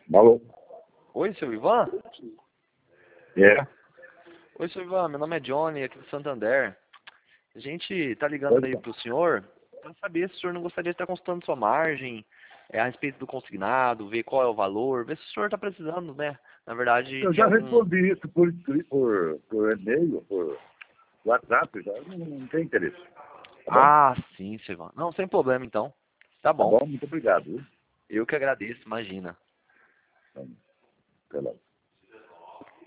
Alô? Oi, seu Ivan? É. Oi, seu Ivan, meu nome é Johnny, aqui do Santander. A gente tá ligando aí pro senhor para saber se o senhor não gostaria de estar consultando sua margem, a respeito do consignado, ver qual é o valor, ver se o senhor está precisando, né? Na verdade, Eu de já algum... respondi isso por escrito, por e-mail, por WhatsApp, já não tem interesse. Tá bom? Ah, sim, seu Ivan. Não, sem problema, então. Tá Tá bom. bom? Muito obrigado. Viu? Eu que agradeço, imagina. Então, até logo.